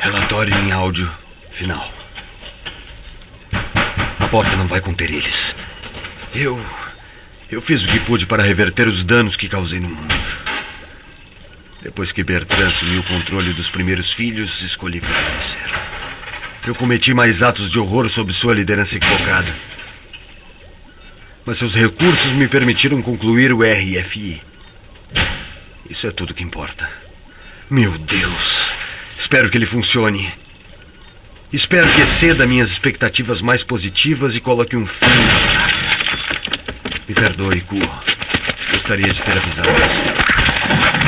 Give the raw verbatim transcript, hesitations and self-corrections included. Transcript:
Relatório em áudio final. A porta não vai conter eles. Eu... Eu fiz o que pude para reverter os danos que causei no mundo. Depois que Bertrand assumiu o controle dos primeiros filhos, escolhi permanecer. Eu cometi mais atos de horror sob sua liderança equivocada. Mas seus recursos me permitiram concluir o R F I. Isso é tudo que importa. Meu Deus! Espero que ele funcione. Espero que exceda minhas expectativas mais positivas e coloque um fim na praga. Me perdoe, Ku. Gostaria de ter avisado isso.